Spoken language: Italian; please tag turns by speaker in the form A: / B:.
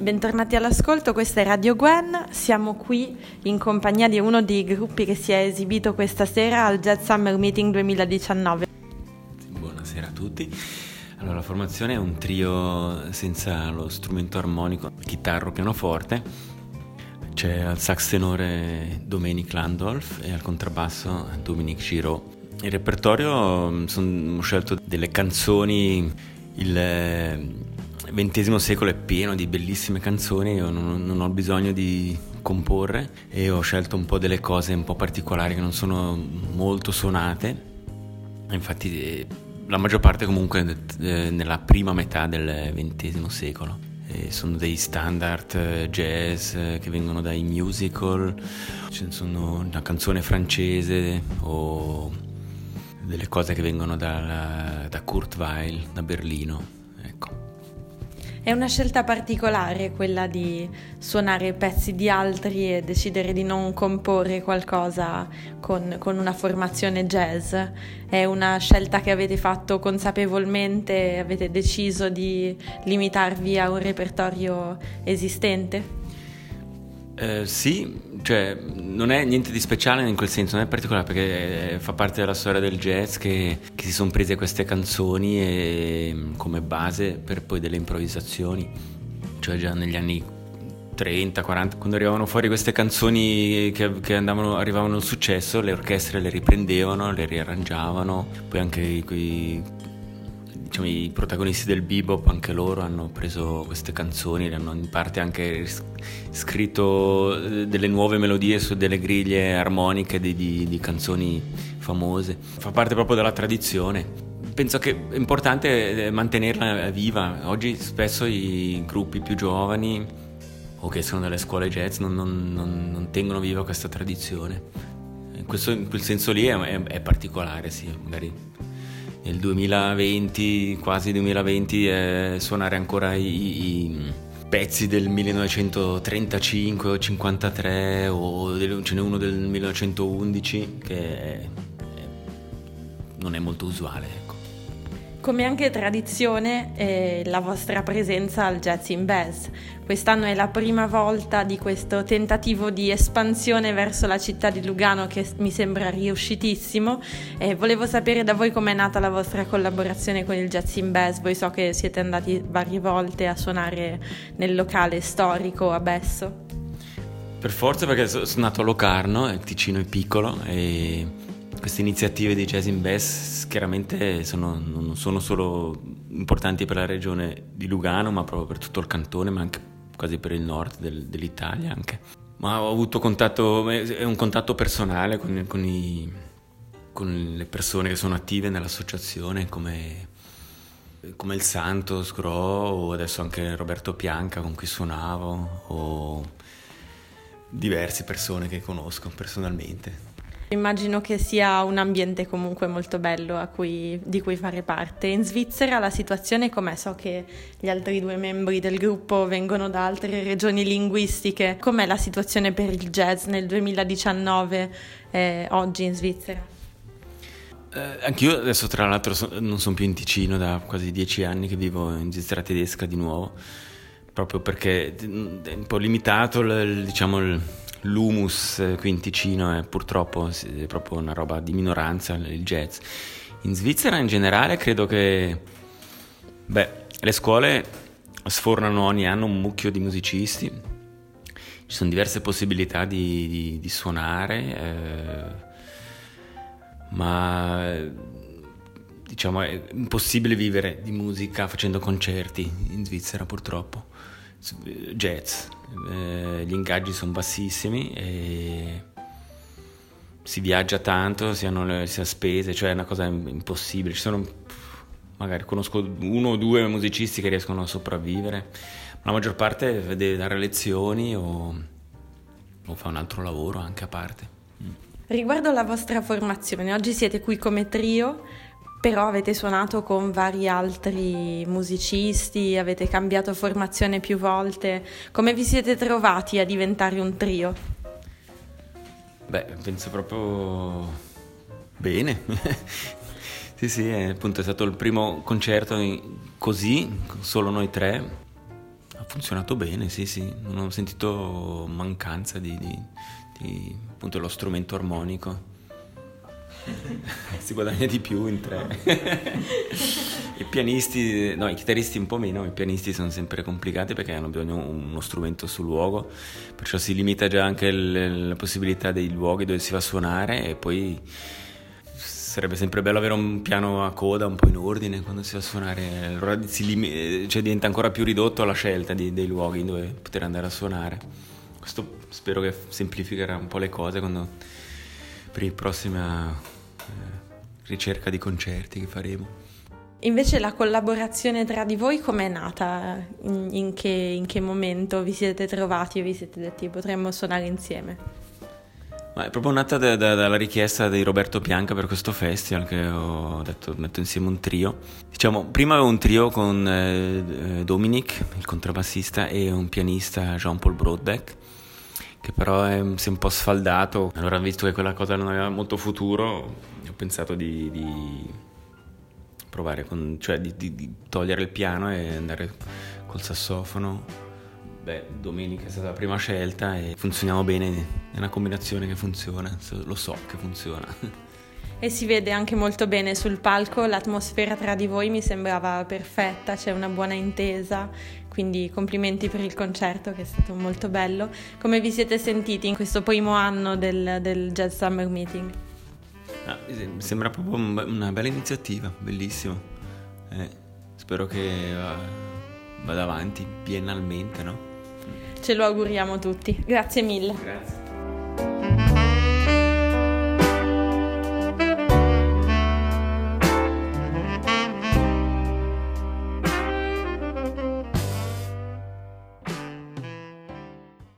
A: bentornati all'ascolto, questa è Radio Gwen, siamo qui in compagnia di uno dei gruppi che si è esibito questa sera al Jazz Summer Meeting 2019.
B: Buonasera a tutti. Allora, la formazione è un trio senza lo strumento armonico, chitarra o pianoforte. C'è al sax tenore Dominic Landolf e al contrabbasso Dominique Giraud. Il repertorio, ho scelto delle canzoni, il XX secolo è pieno di bellissime canzoni, io non ho bisogno di comporre e ho scelto un po' delle cose un po' particolari che non sono molto suonate. Infatti la maggior parte comunque nella prima metà del XX secolo. Sono dei standard jazz che vengono dai musical, ce ne sono una canzone francese o delle cose che vengono da Kurt Weill, da Berlino. Ecco.
A: È una scelta particolare quella di suonare pezzi di altri e decidere di non comporre qualcosa con una formazione jazz. È una scelta che avete fatto consapevolmente, avete deciso di limitarvi a un repertorio esistente?
B: Sì, cioè non è niente di speciale in quel senso, non è particolare perché fa parte della storia del jazz che si sono prese queste canzoni come base per poi delle improvvisazioni, cioè già negli anni 30, 40, quando arrivavano fuori queste canzoni che arrivavano al successo, le orchestre le riprendevano, le riarrangiavano, poi anche i protagonisti del bebop, anche loro hanno preso queste canzoni, le hanno in parte anche scritto delle nuove melodie su delle griglie armoniche di canzoni famose. Fa parte proprio della tradizione. Penso che è importante mantenerla viva. Oggi spesso i gruppi più giovani o che sono dalle scuole jazz non tengono viva questa tradizione. In quel senso lì è particolare, sì, magari nel 2020, quasi 2020, suonare ancora i pezzi del 1935 o 53 o ce n'è uno del 1911 che non è molto usuale, ecco.
A: Come anche tradizione la vostra presenza al Jazz in Bass. Quest'anno è la prima volta di questo tentativo di espansione verso la città di Lugano che mi sembra riuscitissimo. Volevo sapere da voi com'è nata la vostra collaborazione con il Jazz in Bass. Voi so che siete andati varie volte a suonare nel locale storico a Besso.
B: Per forza, perché sono nato a Locarno, il Ticino è piccolo e queste iniziative di Jazz in Bass chiaramente non sono solo importanti per la regione di Lugano, ma proprio per tutto il cantone, ma anche quasi per il nord dell'Italia anche. Ma ho avuto contatto, è un contatto personale con le persone che sono attive nell'associazione, come il Santos Gro, o adesso anche Roberto Pianca con cui suonavo, o diverse persone che conosco personalmente.
A: Immagino che sia un ambiente comunque molto bello di cui fare parte. In Svizzera la situazione com'è? So che gli altri due membri del gruppo vengono da altre regioni linguistiche. Com'è la situazione per il jazz nel 2019 oggi in Svizzera?
B: Anch'io adesso tra l'altro non sono più in Ticino, da quasi 10 anni che vivo in Svizzera tedesca di nuovo, proprio perché è un po' limitato l'humus qui in Ticino è purtroppo è proprio una roba di minoranza, il jazz. In Svizzera in generale credo che le scuole sfornano ogni anno un mucchio di musicisti, ci sono diverse possibilità di suonare, ma diciamo è impossibile vivere di musica facendo concerti in Svizzera purtroppo. Jazz, gli ingaggi sono bassissimi e si viaggia tanto, si ha spese, cioè è una cosa impossibile. Ci sono, magari conosco uno o due musicisti che riescono a sopravvivere, ma la maggior parte deve dare lezioni o fa un altro lavoro anche a parte.
A: Riguardo alla vostra formazione, oggi siete qui come trio, però avete suonato con vari altri musicisti, avete cambiato formazione più volte. Come vi siete trovati a diventare un trio?
B: Penso proprio bene. Sì, appunto è stato il primo concerto così, solo noi tre. funzionato bene, sì, non ho sentito mancanza di appunto lo strumento armonico. Si guadagna di più in 3. I chitarristi un po' meno, i pianisti sono sempre complicati perché hanno bisogno di uno strumento sul luogo, perciò si limita già anche la possibilità dei luoghi dove si va a suonare, e poi sarebbe sempre bello avere un piano a coda un po' in ordine quando si va a suonare, allora diventa ancora più ridotto la scelta dei luoghi dove poter andare a suonare. Questo spero che semplificherà un po' le cose per la prossima ricerca di concerti che faremo.
A: Invece la collaborazione tra di voi com'è nata? In che momento vi siete trovati e vi siete detti potremmo suonare insieme?
B: Ma è proprio nata dalla richiesta di Roberto Pianca per questo festival, che ho detto metto insieme un trio. Diciamo, prima avevo un trio con Dominic, il contrabbassista, e un pianista, Jean-Paul Broadbeck, che però si è un po' sfaldato. Allora, visto che quella cosa non aveva molto futuro, ho pensato di provare di togliere il piano e andare col sassofono. Domenica è stata la prima scelta e funzioniamo bene, è una combinazione che funziona, lo so che funziona.
A: E si vede anche molto bene sul palco, l'atmosfera tra di voi mi sembrava perfetta, c'è una buona intesa, quindi complimenti per il concerto che è stato molto bello. Come vi siete sentiti in questo primo anno del Jazz Summer Meeting?
B: Mi sembra proprio una bella iniziativa, bellissimo. Spero che vada avanti biennalmente, no?
A: Ce lo auguriamo tutti. Grazie mille.
B: Grazie.